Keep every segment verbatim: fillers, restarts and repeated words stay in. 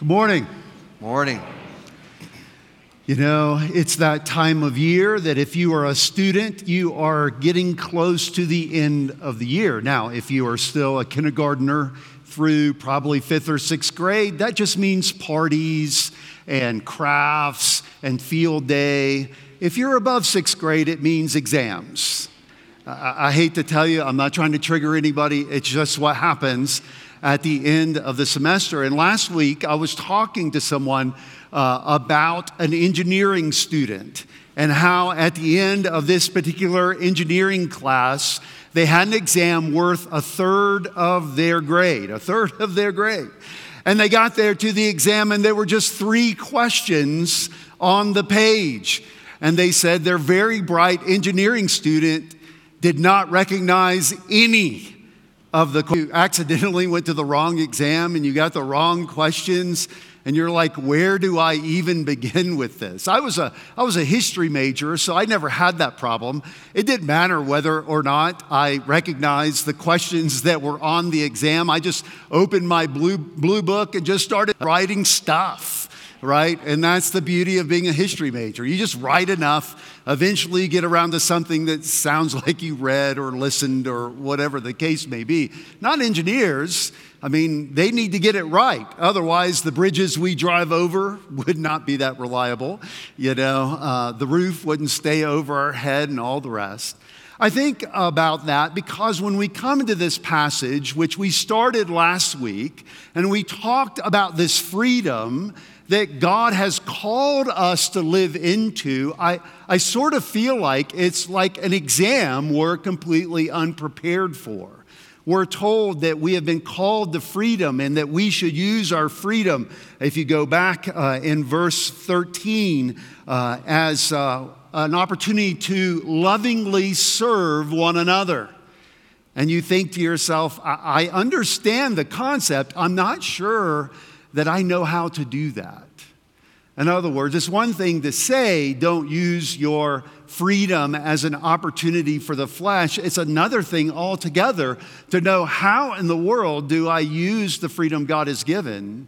Good morning. Morning. You know, it's that time of year that if you are a student, you are getting close to the end of the year. Now, if you are still a kindergartner through probably fifth or sixth grade, that just means parties and crafts and field day. If you're above sixth grade, it means exams. I, I hate to tell you, I'm not trying to trigger anybody. It's just what happens at the end of the semester. And last week, I was talking to someone uh, about an engineering student and how at the end of this particular engineering class, they had an exam worth a third of their grade, a third of their grade. And they got there to the exam and there were just three questions on the page. And they said their very bright engineering student did not recognize any of the, you accidentally went to the wrong exam and you got the wrong questions and you're like, where do I even begin with this? I was a I was a history major, so I never had that problem. It didn't matter whether or not I recognized the questions that were on the exam. I just opened my blue blue book and just started writing stuff. Right? And that's the beauty of being a history major. You just write enough, eventually you get around to something that sounds like you read or listened or whatever the case may be. Not engineers. I mean, they need to get it right. Otherwise, the bridges we drive over would not be that reliable. You know, uh, the roof wouldn't stay over our head and all the rest. I think about that because when we come into this passage, which we started last week, and we talked about this freedom that God has called us to live into, I, I sort of feel like it's like an exam we're completely unprepared for. We're told that we have been called to freedom and that we should use our freedom. If you go back uh, in verse thirteen, uh, as uh, an opportunity to lovingly serve one another. And you think to yourself, I, I understand the concept. I'm not sure that I know how to do that. In other words, it's one thing to say, don't use your freedom as an opportunity for the flesh. It's another thing altogether to know how in the world do I use the freedom God has given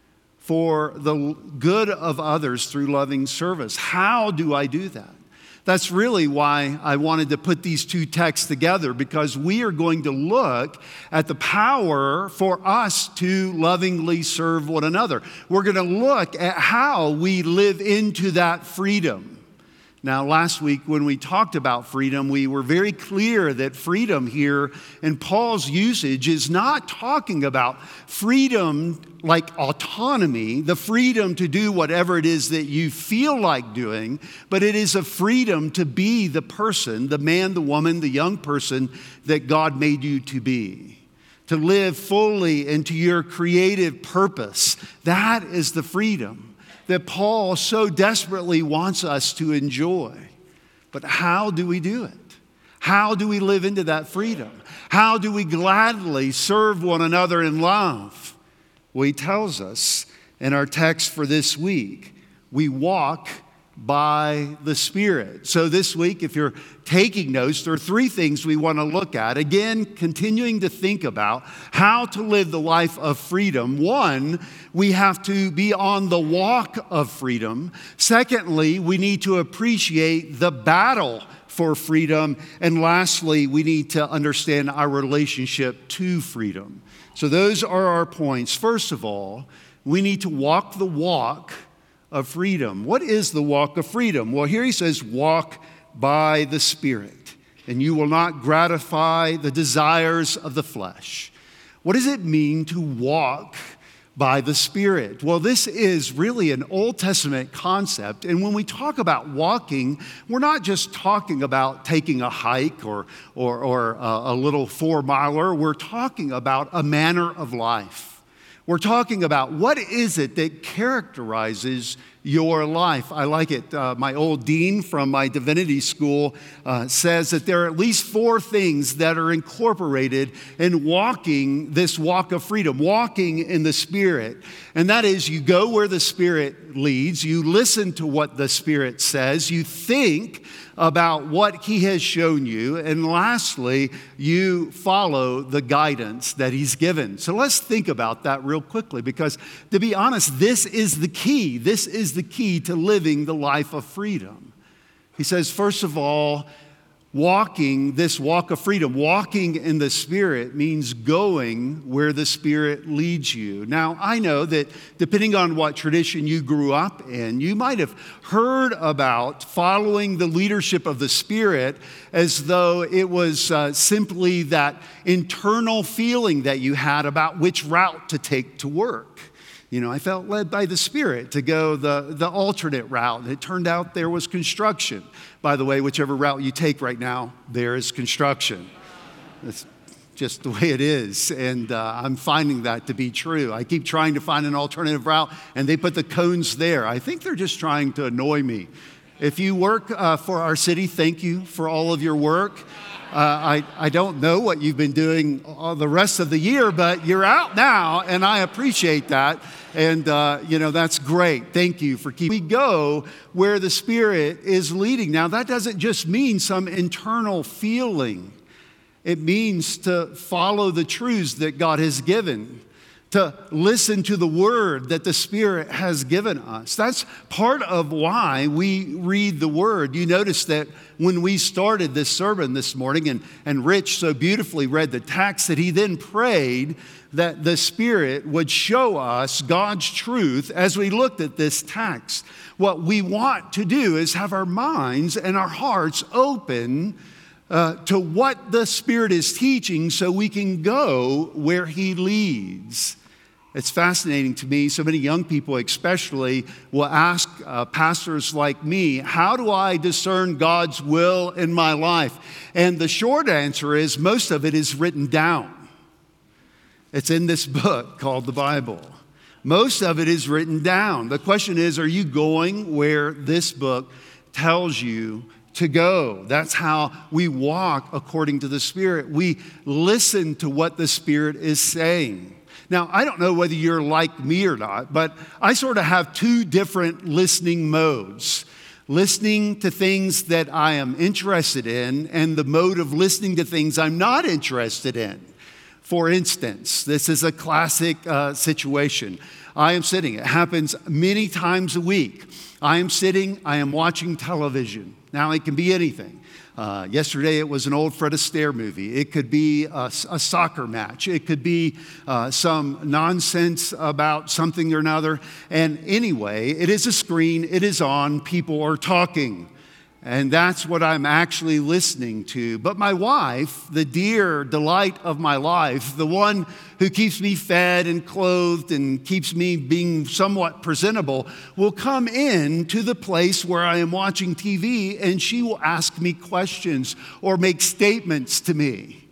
for the good of others through loving service. How do I do that? That's really why I wanted to put these two texts together, because we are going to look at the power for us to lovingly serve one another. We're going to look at how we live into that freedom. Now, last week when we talked about freedom, we were very clear that freedom here in Paul's usage is not talking about freedom like autonomy, the freedom to do whatever it is that you feel like doing, but it is a freedom to be the person, the man, the woman, the young person that God made you to be. To live fully into your creative purpose. That is the freedom that Paul so desperately wants us to enjoy. But how do we do it? How do we live into that freedom? How do we gladly serve one another in love? Well, he tells us in our text for this week, we walk by the Spirit. So this week, if you're taking notes, there are three things we want to look at. Again, continuing to think about how to live the life of freedom. One, we have to be on the walk of freedom. Secondly, we need to appreciate the battle for freedom. And lastly, we need to understand our relationship to freedom. So those are our points. First of all, we need to walk the walk of freedom. What is the walk of freedom? Well, here he says, walk by the Spirit, and you will not gratify the desires of the flesh. What does it mean to walk by the Spirit? Well, this is really an Old Testament concept. And when we talk about walking, we're not just talking about taking a hike or, or, or a, a little four miler. We're talking about a manner of life. We're talking about what is it that characterizes your life. I like it. Uh, my old dean from my divinity school uh, says that there are at least four things that are incorporated in walking this walk of freedom, walking in the Spirit. And that is, you go where the Spirit Spirit leads. You listen to what the Spirit says. You think about what He has shown you. And lastly, you follow the guidance that He's given. So let's think about that real quickly, because to be honest, this is the key. This is the key to living the life of freedom. He says, first of all, walking this walk of freedom, walking in the Spirit means going where the Spirit leads you. Now, I know that depending on what tradition you grew up in, you might have heard about following the leadership of the Spirit as though it was uh, simply that internal feeling that you had about which route to take to work. You know, I felt led by the Spirit to go the, the alternate route. It turned out there was construction. By the way, whichever route you take right now, there is construction. That's just the way it is. And uh, I'm finding that to be true. I keep trying to find an alternative route, and they put the cones there. I think they're just trying to annoy me. If you work uh, for our city, thank you for all of your work. Uh, I, I don't know what you've been doing all the rest of the year, but you're out now, and I appreciate that. And, uh, you know, that's great. Thank you for keeping. We go where the Spirit is leading. Now, that doesn't just mean some internal feeling. It means to follow the truths that God has given, to listen to the word that the Spirit has given us. That's part of why we read the word. You notice that when we started this sermon this morning, and, and Rich so beautifully read the text, that he then prayed that the Spirit would show us God's truth as we looked at this text. What we want to do is have our minds and our hearts open uh, to what the Spirit is teaching so we can go where He leads. It's fascinating to me. So many young people especially will ask uh, pastors like me, how do I discern God's will in my life? And the short answer is most of it is written down. It's in this book called the Bible. Most of it is written down. The question is, are you going where this book tells you to go? That's how we walk according to the Spirit. We listen to what the Spirit is saying. Now, I don't know whether you're like me or not, but I sort of have two different listening modes. Listening to things that I am interested in, and the mode of listening to things I'm not interested in. For instance, this is a classic uh, situation. I am sitting, it happens many times a week. I am sitting, I am watching television. Now, it can be anything. Uh, yesterday, it was an old Fred Astaire movie. It could be a, a soccer match. It could be uh, some nonsense about something or another. And anyway, it is a screen. It is on. People are talking. And that's what I'm actually listening to. But my wife, the dear delight of my life, the one who keeps me fed and clothed and keeps me being somewhat presentable, will come in to the place where I am watching T V, and she will ask me questions or make statements to me.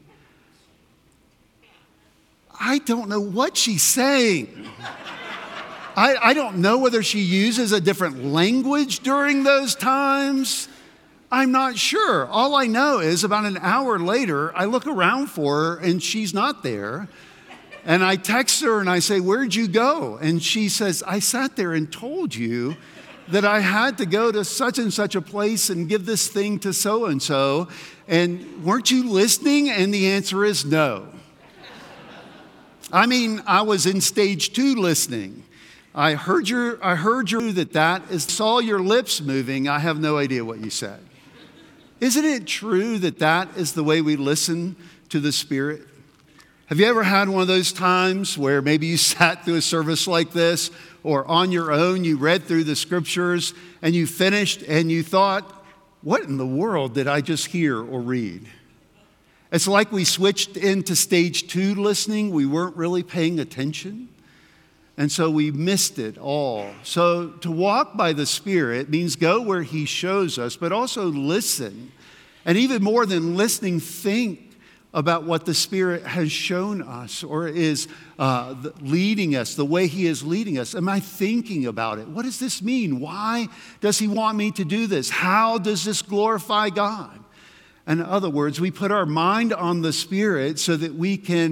I don't know what she's saying. I, I don't know whether she uses a different language during those times. I'm not sure. All I know is about an hour later, I look around for her and she's not there. And I text her and I say, "Where'd you go?" And she says, "I sat there and told you that I had to go to such and such a place and give this thing to so-and-so. And weren't you listening?" And the answer is no. I mean, I was in stage two listening. I heard your, I heard your, that that is, saw your lips moving. I have no idea what you said. Isn't it true that that is the way we listen to the Spirit? Have you ever had one of those times where maybe you sat through a service like this, or on your own you read through the scriptures and you finished and you thought, what in the world did I just hear or read? It's like we switched into stage two listening. We weren't really paying attention. And so we missed it all. So to walk by the Spirit means go where He shows us, but also listen. And even more than listening, think about what the Spirit has shown us or is uh, leading us, the way He is leading us. Am I thinking about it? What does this mean? Why does He want me to do this? How does this glorify God? In other words, we put our mind on the Spirit so that we can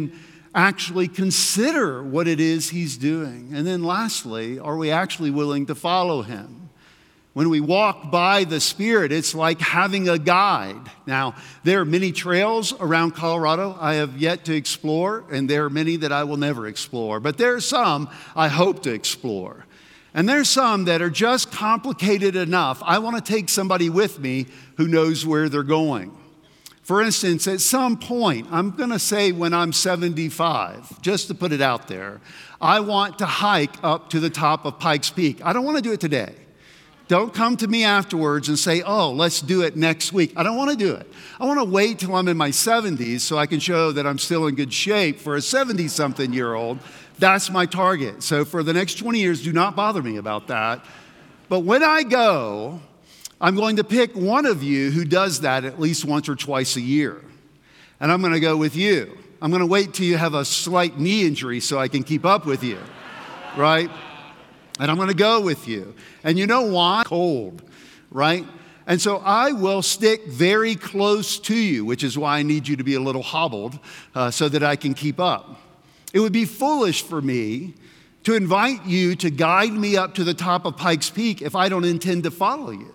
actually consider what it is he's doing? And then lastly, are we actually willing to follow him? When we walk by the Spirit, it's like having a guide. Now, there are many trails around Colorado I have yet to explore, and there are many that I will never explore. But there are some I hope to explore. And there's some that are just complicated enough. I want to take somebody with me who knows where they're going. For instance, at some point, I'm going to say when I'm seventy-five, just to put it out there, I want to hike up to the top of Pikes Peak. I don't want to do it today. Don't come to me afterwards and say, oh, let's do it next week. I don't want to do it. I want to wait till I'm in my seventies so I can show that I'm still in good shape for a seventy-something-year-old. That's my target. So for the next twenty years, do not bother me about that. But when I go, I'm going to pick one of you who does that at least once or twice a year. And I'm going to go with you. I'm going to wait till you have a slight knee injury so I can keep up with you, right? And I'm going to go with you. And you know why? Cold, right? And so I will stick very close to you, which is why I need you to be a little hobbled uh, so that I can keep up. It would be foolish for me to invite you to guide me up to the top of Pikes Peak if I don't intend to follow you.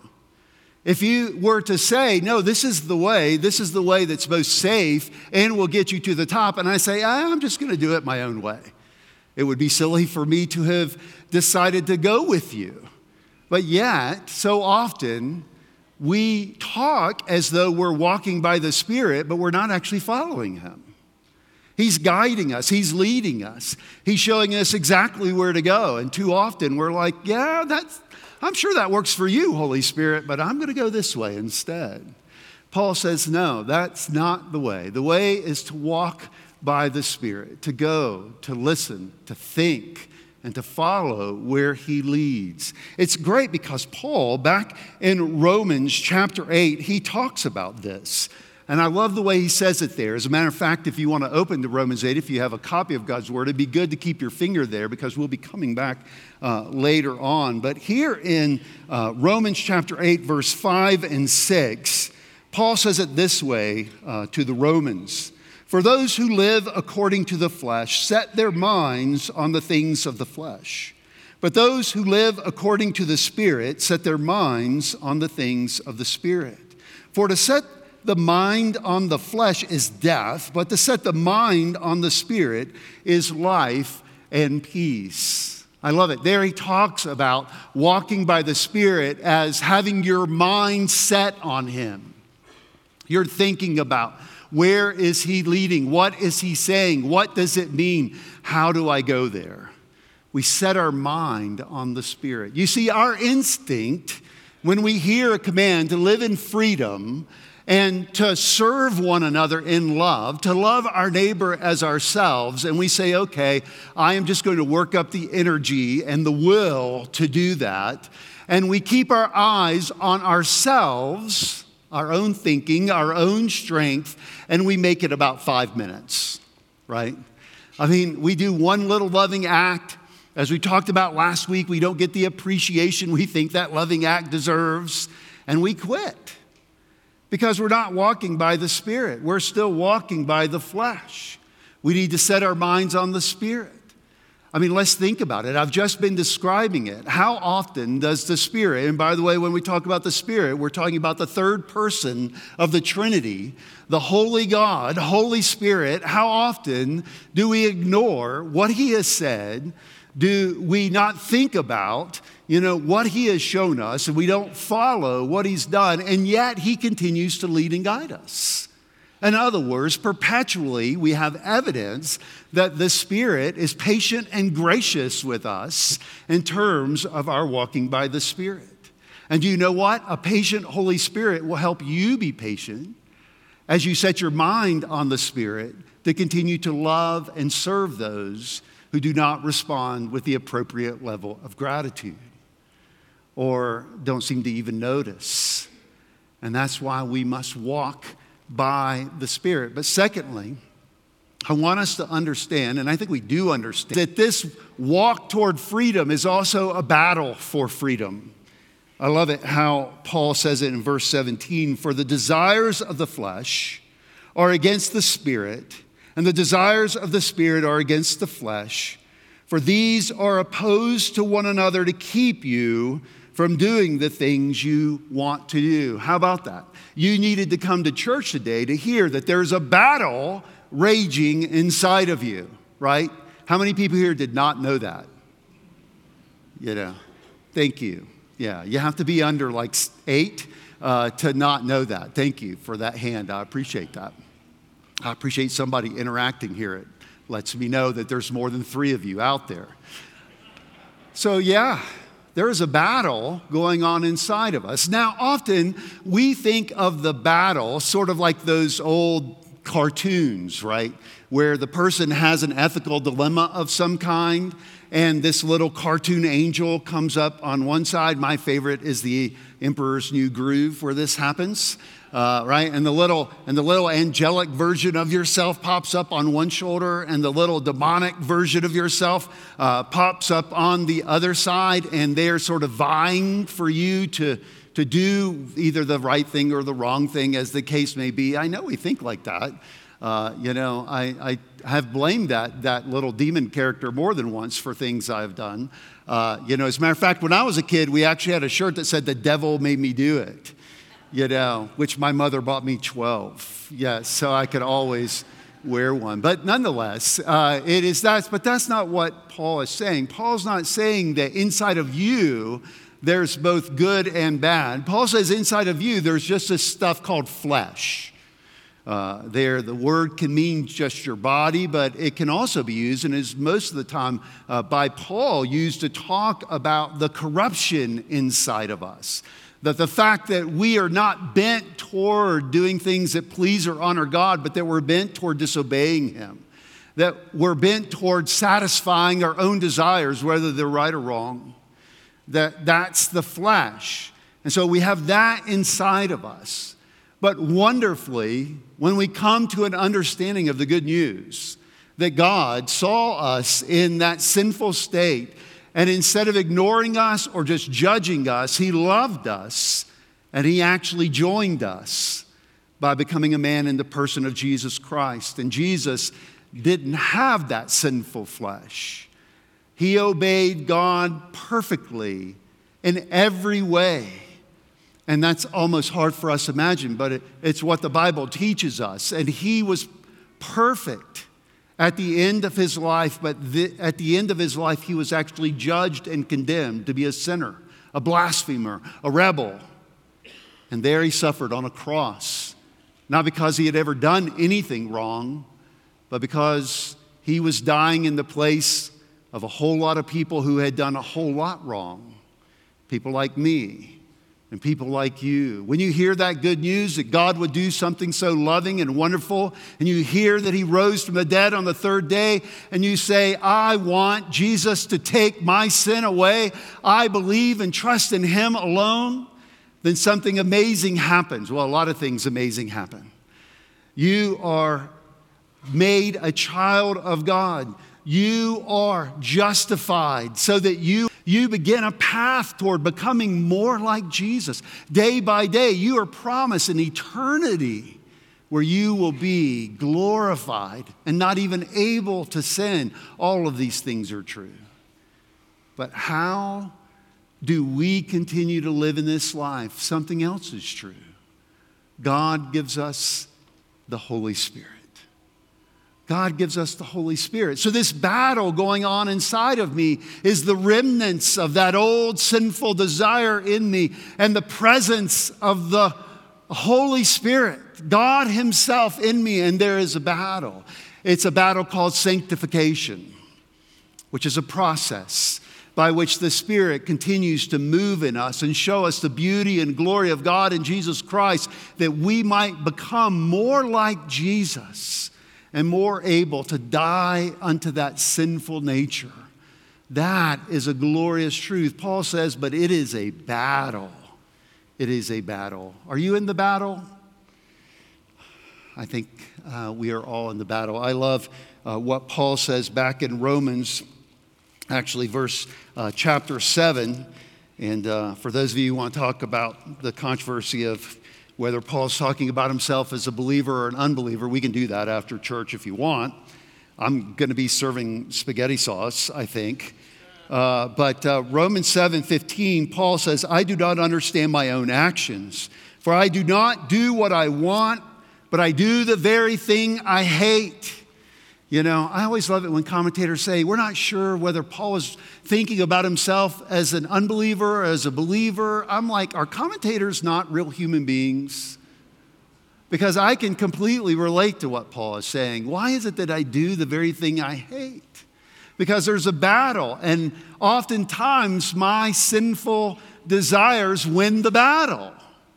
If you were to say, no, this is the way, this is the way that's most safe and will get you to the top, and I say, I'm just going to do it my own way. It would be silly for me to have decided to go with you. But yet, so often, we talk as though we're walking by the Spirit, but we're not actually following him. He's guiding us. He's leading us. He's showing us exactly where to go. And too often, we're like, yeah, that's, I'm sure that works for you, Holy Spirit, but I'm going to go this way instead. Paul says, no, that's not the way. The way is to walk by the Spirit, to go, to listen, to think, and to follow where he leads. It's great because Paul, back in Romans chapter eight, he talks about this. And I love the way he says it there. As a matter of fact, if you want to open to Romans eight, if you have a copy of God's Word, it'd be good to keep your finger there because we'll be coming back uh, later on. But here in uh, Romans chapter eight, verse five and six, Paul says it this way uh, to the Romans. For those who live according to the flesh set their minds on the things of the flesh. But those who live according to the Spirit set their minds on the things of the Spirit. For to set the mind on the flesh is death, but to set the mind on the Spirit is life and peace. I love it. There he talks about walking by the Spirit as having your mind set on him. You're thinking about, where is he leading? What is he saying? What does it mean? How do I go there? We set our mind on the Spirit. You see, our instinct, when we hear a command to live in freedom and to serve one another in love, to love our neighbor as ourselves, and we say, okay, I am just going to work up the energy and the will to do that, and we keep our eyes on ourselves, our own thinking, our own strength, and we make it about five minutes, right? I mean, we do one little loving act. As we talked about last week, we don't get the appreciation we think that loving act deserves, and we quit because we're not walking by the Spirit. We're still walking by the flesh. We need to set our minds on the Spirit. I mean, let's think about it. I've just been describing it. How often does the Spirit, and by the way, when we talk about the Spirit, we're talking about the third person of the Trinity, the Holy God, Holy Spirit, how often do we ignore what he has said? Do we not think about, you know, what he has shown us, and we don't follow what he's done, and yet he continues to lead and guide us? In other words, perpetually we have evidence that the Spirit is patient and gracious with us in terms of our walking by the Spirit. And do you know what? A patient Holy Spirit will help you be patient as you set your mind on the Spirit to continue to love and serve those who do not respond with the appropriate level of gratitude or don't seem to even notice. And that's why we must walk by the Spirit. But secondly, I want us to understand, and I think we do understand, that this walk toward freedom is also a battle for freedom. I love it how Paul says it in verse seventeen, for the desires of the flesh are against the Spirit, And the desires of the Spirit are against the flesh, for these are opposed to one another to keep you from doing the things you want to do. How about that? You needed to come to church today to hear that there's a battle raging inside of you, right? How many people here did not know that? You know, thank you. Yeah, you have to be under like eight uh, to not know that. Thank you for that hand. I appreciate that. I appreciate somebody interacting here. It lets me know that there's more than three of you out there. So yeah, there is a battle going on inside of us. Now, often we think of the battle sort of like those old cartoons, right? Where the person has an ethical dilemma of some kind, and this little cartoon angel comes up on one side. My favorite is the Emperor's New Groove, where this happens, uh, right? And the little and the little angelic version of yourself pops up on one shoulder, and the little demonic version of yourself uh, pops up on the other side, and they're sort of vying for you to to do either the right thing or the wrong thing, as the case may be. I know we think like that. Uh, you know, I, I have blamed that, that little demon character more than once for things I've done. Uh, you know, as a matter of fact, when I was a kid, we actually had a shirt that said, "The devil made me do it," you know, which my mother bought me twelve. Yes, so I could always wear one. But nonetheless, uh, it is that, but that's not what Paul is saying. Paul's not saying that inside of you, there's both good and bad. Paul says inside of you, there's just this stuff called flesh. Uh, there, the word can mean just your body, but it can also be used, and is most of the time uh, by Paul used to talk about the corruption inside of us. That the fact that we are not bent toward doing things that please or honor God, but that we're bent toward disobeying Him. That we're bent toward satisfying our own desires, whether they're right or wrong. That that's the flesh. And so we have that inside of us. But wonderfully, when we come to an understanding of the good news, that God saw us in that sinful state, and instead of ignoring us or just judging us, He loved us, and He actually joined us by becoming a man in the person of Jesus Christ. And Jesus didn't have that sinful flesh. He obeyed God perfectly in every way. And that's almost hard for us to imagine, but it, it's what the Bible teaches us. And He was perfect at the end of His life, but the, at the end of His life, He was actually judged and condemned to be a sinner, a blasphemer, a rebel. And there He suffered on a cross, not because He had ever done anything wrong, but because He was dying in the place of a whole lot of people who had done a whole lot wrong. People like me. And people like you. When you hear that good news that God would do something so loving and wonderful, and you hear that He rose from the dead on the third day, and you say, "I want Jesus to take my sin away. I believe and trust in Him alone," then something amazing happens. Well, a lot of things amazing happen. You are made a child of God. You are justified so that you You begin a path toward becoming more like Jesus. Day by day, you are promised an eternity where you will be glorified and not even able to sin. All of these things are true. But how do we continue to live in this life? Something else is true. God gives us the Holy Spirit. God gives us the Holy Spirit. So this battle going on inside of me is the remnants of that old sinful desire in me and the presence of the Holy Spirit, God Himself in me, and there is a battle. It's a battle called sanctification, which is a process by which the Spirit continues to move in us and show us the beauty and glory of God in Jesus Christ, that we might become more like Jesus and more able to die unto that sinful nature. That is a glorious truth. Paul says, but it is a battle. It is a battle. Are you in the battle? I think uh, we are all in the battle. I love uh, what Paul says back in Romans, actually verse uh, chapter seven. And uh, for those of you who want to talk about the controversy of whether Paul's talking about himself as a believer or an unbeliever. We can do that after church if you want. I'm going to be serving spaghetti sauce, I think. Uh, but uh, Romans seven fifteen, Paul says, I do not understand my own actions, for I do not do what I want, but I do the very thing I hate. You know, I always love it when commentators say, we're not sure whether Paul is thinking about himself as an unbeliever or as a believer. I'm like, are commentators not real human beings? Because I can completely relate to what Paul is saying. Why is it that I do the very thing I hate? Because there's a battle, and oftentimes my sinful desires win the battle.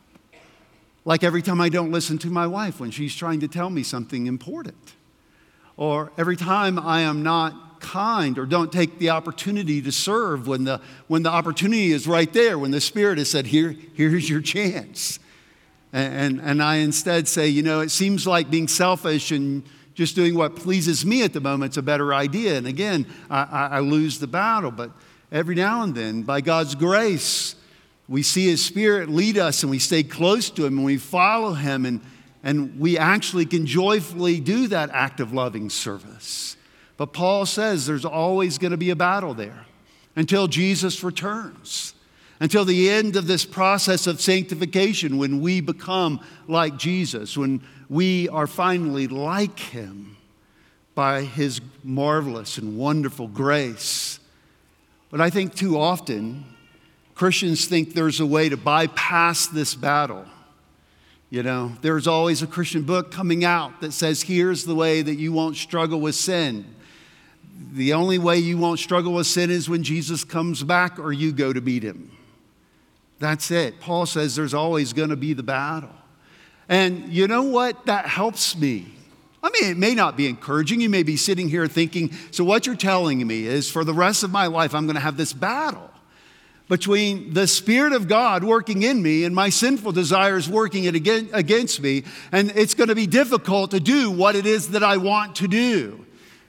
Like every time I don't listen to my wife when she's trying to tell me something important. Or every time I am not kind or don't take the opportunity to serve when the, when the opportunity is right there, when the Spirit has said, Here, here's your chance. And, and, and I instead say, you know, it seems like being selfish and just doing what pleases me at the moment is a better idea. And again, I, I, I lose the battle. But every now and then, by God's grace, we see His Spirit lead us and we stay close to Him and we follow Him and And we actually can joyfully do that act of loving service. But Paul says there's always going to be a battle there until Jesus returns, until the end of this process of sanctification, when we become like Jesus, when we are finally like Him by His marvelous and wonderful grace. But I think too often Christians think there's a way to bypass this battle. You know, there's always a Christian book coming out that says, here's the way that you won't struggle with sin. The only way you won't struggle with sin is when Jesus comes back or you go to meet Him. That's it. Paul says there's always going to be the battle. And you know what? That helps me. I mean, it may not be encouraging. You may be sitting here thinking, so what you're telling me is for the rest of my life, I'm going to have this battle between the Spirit of God working in me and my sinful desires working it against me. And it's going to be difficult to do what it is that I want to do.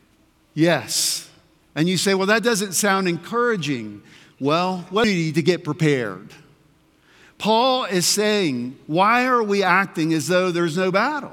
Yes. And you say, well, that doesn't sound encouraging. Well, what do you need to get prepared? Paul is saying, why are we acting as though there's no battle?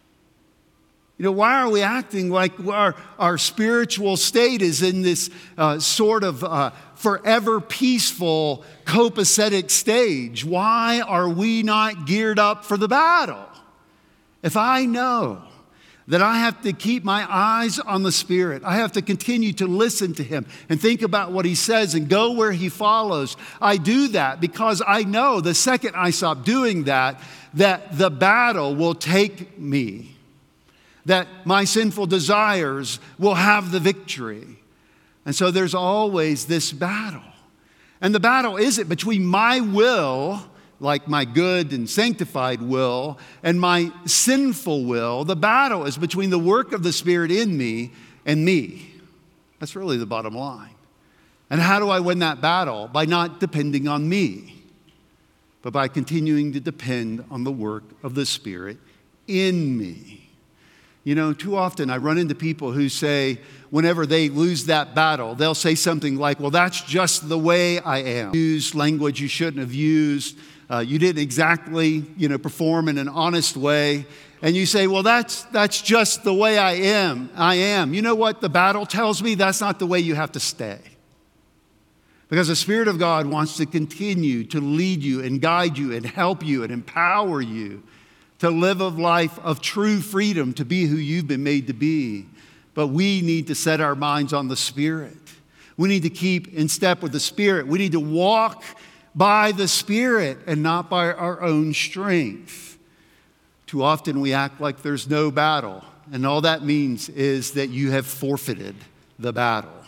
You know, why are we acting like our, our spiritual state is in this uh, sort of uh, forever peaceful, copacetic stage? Why are we not geared up for the battle? If I know that I have to keep my eyes on the Spirit, I have to continue to listen to Him and think about what He says and go where He follows, I do that because I know the second I stop doing that, that the battle will take me. That my sinful desires will have the victory. And so there's always this battle. And the battle isn't between my will, like my good and sanctified will, and my sinful will. The battle is between the work of the Spirit in me and me. That's really the bottom line. And how do I win that battle? By not depending on me, but by continuing to depend on the work of the Spirit in me. You know, too often I run into people who say, whenever they lose that battle, they'll say something like, well, that's just the way I am. Use language you shouldn't have used. Uh, you didn't exactly, you know, perform in an honest way. And you say, well, that's that's just the way I am. I am. You know what the battle tells me? That's not the way you have to stay. Because the Spirit of God wants to continue to lead you and guide you and help you and empower you to live a life of true freedom, to be who you've been made to be. But we need to set our minds on the Spirit. We need to keep in step with the Spirit. We need to walk by the Spirit and not by our own strength. Too often we act like there's no battle, and all that means is that you have forfeited the battle,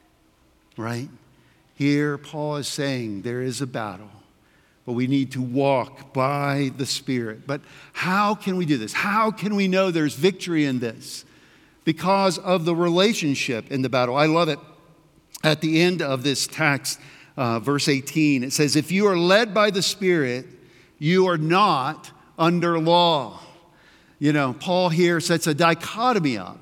right? Here, Paul is saying there is a battle. But we need to walk by the Spirit. But how can we do this? How can we know there's victory in this? Because of the relationship in the battle. I love it. At the end of this text, uh, verse eighteen, it says, if you are led by the Spirit, you are not under law. You know, Paul here sets a dichotomy up.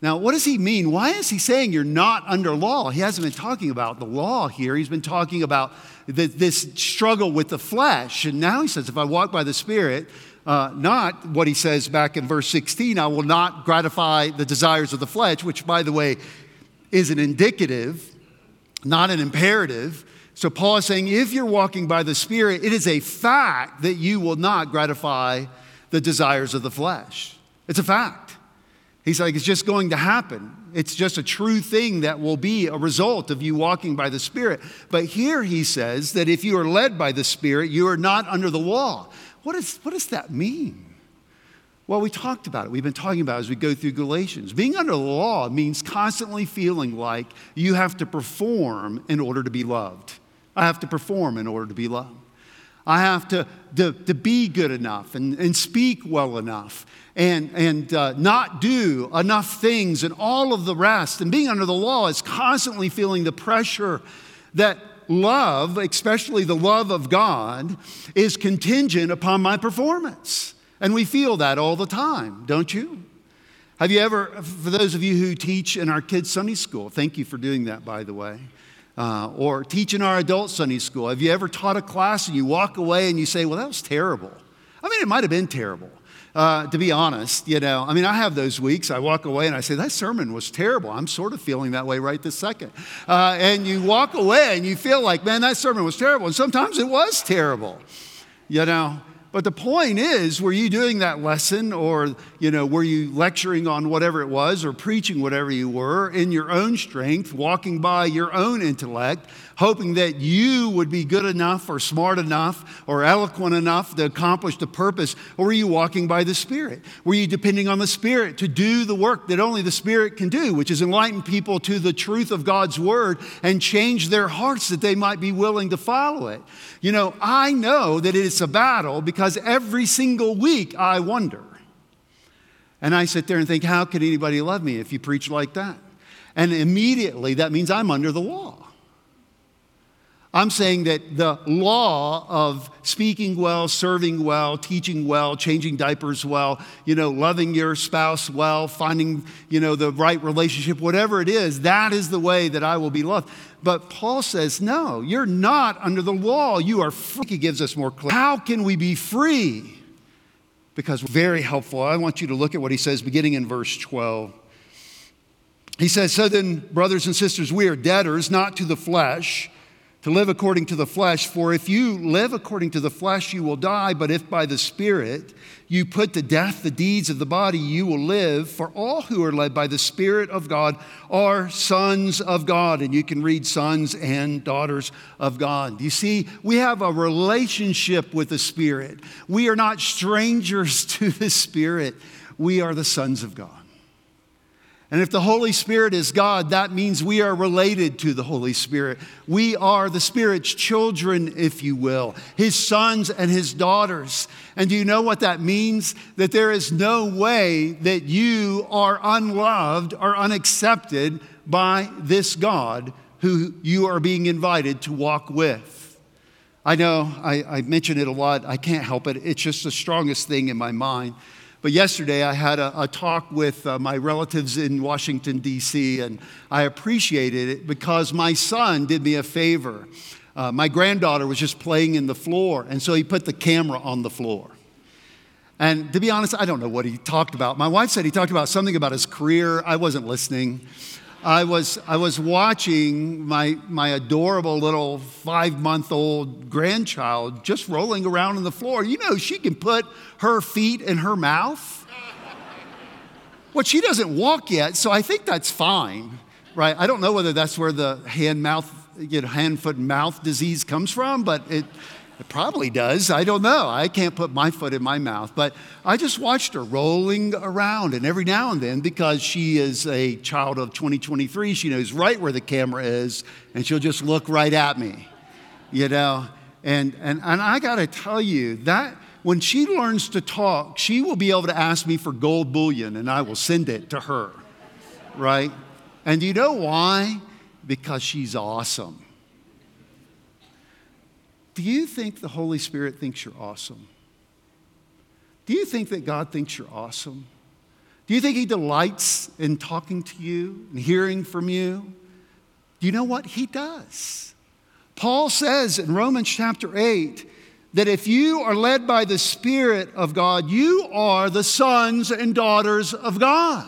Now, what does he mean? Why is he saying you're not under law? He hasn't been talking about the law here. He's been talking about the, this struggle with the flesh. And now he says, if I walk by the Spirit, uh, not what he says back in verse sixteen, I will not gratify the desires of the flesh, which, by the way, is an indicative, not an imperative. So Paul is saying, if you're walking by the Spirit, it is a fact that you will not gratify the desires of the flesh. It's a fact. He's like, it's just going to happen. It's just a true thing that will be a result of you walking by the Spirit. But here he says that if you are led by the Spirit, you are not under the law. What, is, what does that mean? Well, we talked about it. We've been talking about it as we go through Galatians. Being under the law means constantly feeling like you have to perform in order to be loved. I have to perform in order to be loved. I have to, to, to be good enough and, and speak well enough and, and uh, not do enough things and all of the rest. And being under the law is constantly feeling the pressure that love, especially the love of God, is contingent upon my performance. And we feel that all the time, don't you? Have you ever, for those of you who teach in our kids' Sunday school, thank you for doing that, by the way. Uh, or teach in our adult Sunday school. Have you ever taught a class and you walk away and you say, well, that was terrible? I mean, it might have been terrible, uh, to be honest. You know, I mean, I have those weeks. I walk away and I say, that sermon was terrible. I'm sort of feeling that way right this second. Uh, and you walk away and you feel like, man, that sermon was terrible. And sometimes it was terrible, you know. But the point is, were you doing that lesson or, you know, were you lecturing on whatever it was or preaching whatever you were in your own strength, walking by your own intellect, hoping that you would be good enough or smart enough or eloquent enough to accomplish the purpose? Or were you walking by the Spirit? Were you depending on the Spirit to do the work that only the Spirit can do, which is enlighten people to the truth of God's Word and change their hearts that they might be willing to follow it? You know, I know that it's a battle because every single week I wonder. And I sit there and think, how can anybody love me if you preach like that? And immediately that means I'm under the law. I'm saying that the law of speaking well, serving well, teaching well, changing diapers well, you know, loving your spouse well, finding, you know, the right relationship, whatever it is, that is the way that I will be loved. But Paul says, no, you're not under the law. You are free. He gives us more clarity. How can we be free? Because very helpful. I want you to look at what he says beginning in verse twelve. He says, so then, brothers and sisters, we are debtors, not to the flesh, to live according to the flesh. For if you live according to the flesh, you will die. But if by the Spirit you put to death the deeds of the body, you will live. For all who are led by the Spirit of God are sons of God. And you can read sons and daughters of God. You see, we have a relationship with the Spirit. We are not strangers to the Spirit. We are the sons of God. And if the Holy Spirit is God, that means we are related to the Holy Spirit. We are the Spirit's children, if you will, His sons and His daughters. And do you know what that means? That there is no way that you are unloved or unaccepted by this God who you are being invited to walk with. I know I, I mention it a lot. I can't help it. It's just the strongest thing in my mind. But yesterday I had a, a talk with uh, my relatives in Washington, D C, and I appreciated it because my son did me a favor. Uh, my granddaughter was just playing in the floor, and so he put the camera on the floor. And to be honest, I don't know what he talked about. My wife said he talked about something about his career. I wasn't listening. I was I was watching my my adorable little five-month-old grandchild just rolling around on the floor. You know, she can put her feet in her mouth. Well, she doesn't walk yet, so I think that's fine, right? I don't know whether that's where the hand-mouth, you know, hand, foot, and mouth disease comes from, but it. It probably does. I don't know. I can't put my foot in my mouth. But I just watched her rolling around. And every now and then, because she is a child of twenty twenty-three, she knows right where the camera is. And she'll just look right at me, you know. And, and, and I got to tell you, that when she learns to talk, she will be able to ask me for gold bullion. And I will send it to her, right? And do you know why? Because she's awesome. Do you think the Holy Spirit thinks you're awesome? Do you think that God thinks you're awesome? Do you think he delights in talking to you and hearing from you? Do you know what? He does. Paul says in Romans chapter eight that if you are led by the Spirit of God, you are the sons and daughters of God.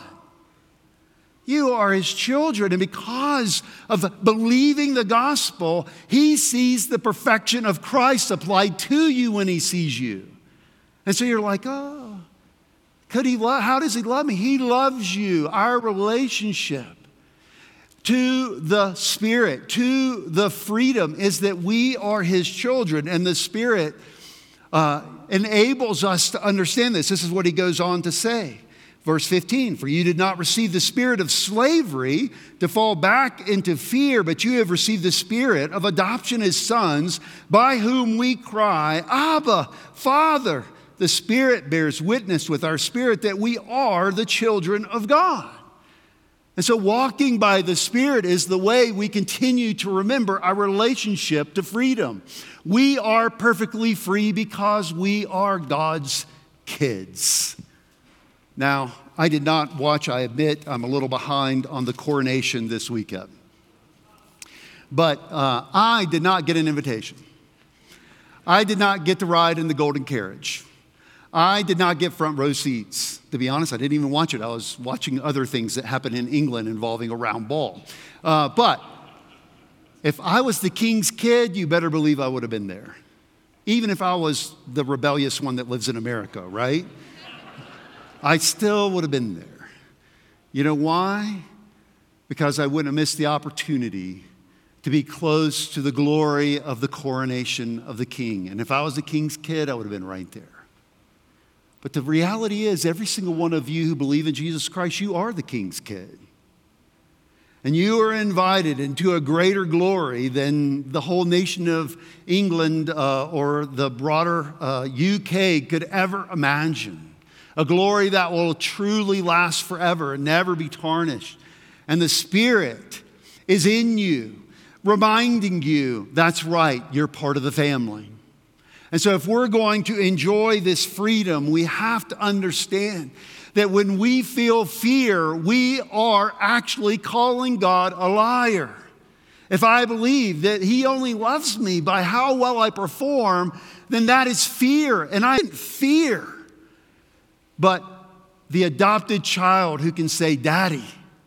You are his children, and because of believing the gospel, he sees the perfection of Christ applied to you when he sees you. And so you're like, oh, could he love, how does he love me? He loves you. Our relationship to the Spirit, to the freedom, is that we are his children, and the Spirit uh, enables us to understand this. This is what he goes on to say. Verse fifteen, for you did not receive the spirit of slavery to fall back into fear, but you have received the spirit of adoption as sons, by whom we cry, Abba, Father. The Spirit bears witness with our spirit that we are the children of God. And so walking by the Spirit is the way we continue to remember our relationship to freedom. We are perfectly free because we are God's kids. Now, I did not watch, I admit, I'm a little behind on the coronation this weekend. But uh, I did not get an invitation. I did not get to ride in the golden carriage. I did not get front row seats. To be honest, I didn't even watch it. I was watching other things that happened in England involving a round ball. Uh, but if I was the king's kid, you better believe I would have been there. Even if I was the rebellious one that lives in America, right? I still would have been there. You know why? Because I wouldn't have missed the opportunity to be close to the glory of the coronation of the king. And if I was the king's kid, I would have been right there. But the reality is, every single one of you who believe in Jesus Christ, you are the king's kid. And you are invited into a greater glory than the whole nation of England uh, or the broader uh, U K could ever imagine. A glory that will truly last forever and never be tarnished. And the Spirit is in you, reminding you, that's right, you're part of the family. And so if we're going to enjoy this freedom, we have to understand that when we feel fear, we are actually calling God a liar. If I believe that he only loves me by how well I perform, then that is fear. And I didn't fear, but the adopted child who can say, Daddy,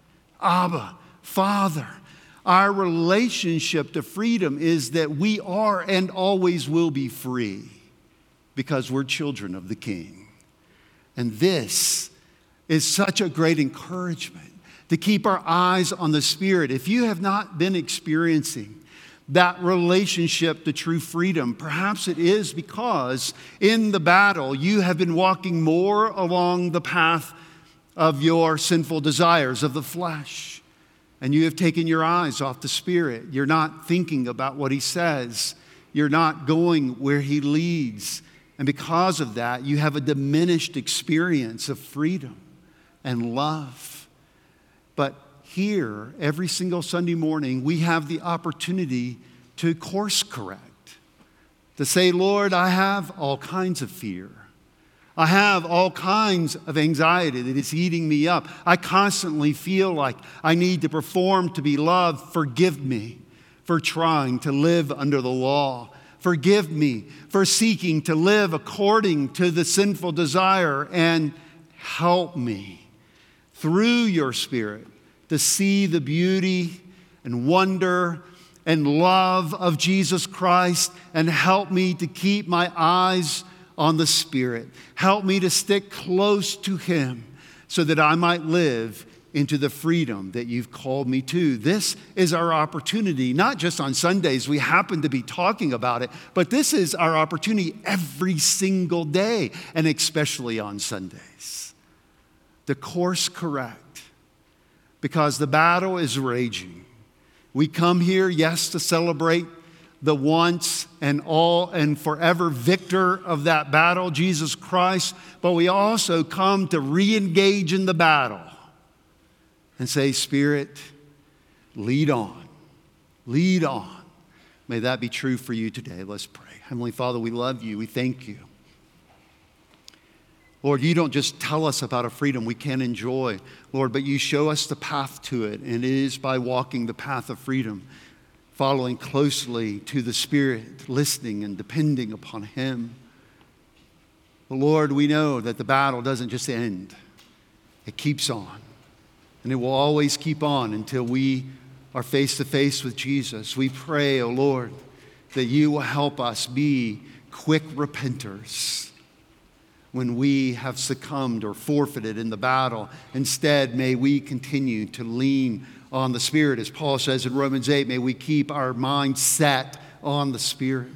Abba, Father. Our relationship to freedom is that we are and always will be free because we're children of the King. And this is such a great encouragement to keep our eyes on the Spirit. If you have not been experiencing that relationship to true freedom, perhaps it is because in the battle you have been walking more along the path of your sinful desires of the flesh. And you have taken your eyes off the Spirit. You're not thinking about what he says. You're not going where he leads. And because of that, you have a diminished experience of freedom and love. But here, every single Sunday morning, we have the opportunity to course correct. To say, Lord, I have all kinds of fear. I have all kinds of anxiety that is eating me up. I constantly feel like I need to perform to be loved. Forgive me for trying to live under the law. Forgive me for seeking to live according to the sinful desire. And help me through your Spirit to see the beauty and wonder and love of Jesus Christ. And help me to keep my eyes on the Spirit. Help me to stick close to him so that I might live into the freedom that you've called me to. This is our opportunity, not just on Sundays. We happen to be talking about it, but this is our opportunity every single day, and especially on Sundays. To course correct, because the battle is raging. We come here, yes, to celebrate the once and all and forever victor of that battle, Jesus Christ. But we also come to re-engage in the battle and say, Spirit, lead on, lead on. May that be true for you today. Let's pray. Heavenly Father, we love you. We thank you Lord, you don't just tell us about a freedom we can enjoy, Lord, but you show us the path to it, and it is by walking the path of freedom, following closely to the Spirit, listening and depending upon Him. Well, Lord, we know that the battle doesn't just end. It keeps on, and it will always keep on until we are face to face with Jesus. We pray, oh Lord, that you will help us be quick repenters when we have succumbed or forfeited in the battle. Instead, may we continue to lean on the Spirit. As Paul says in Romans eight, may we keep our mind set on the Spirit.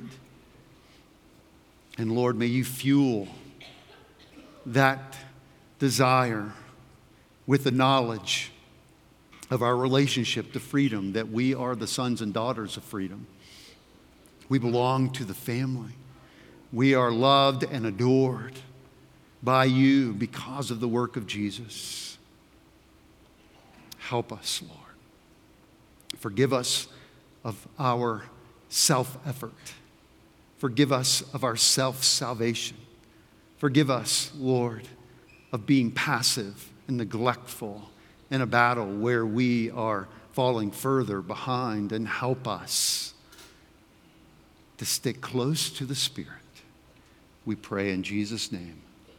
And Lord, may you fuel that desire with the knowledge of our relationship to freedom, that we are the sons and daughters of freedom. We belong to the family. We are loved and adored by you because of the work of Jesus. Help us, Lord. Forgive us of our self-effort. Forgive us of our self-salvation. Forgive us, Lord, of being passive and neglectful in a battle where we are falling further behind, and help us to stick close to the Spirit. We pray in Jesus' name.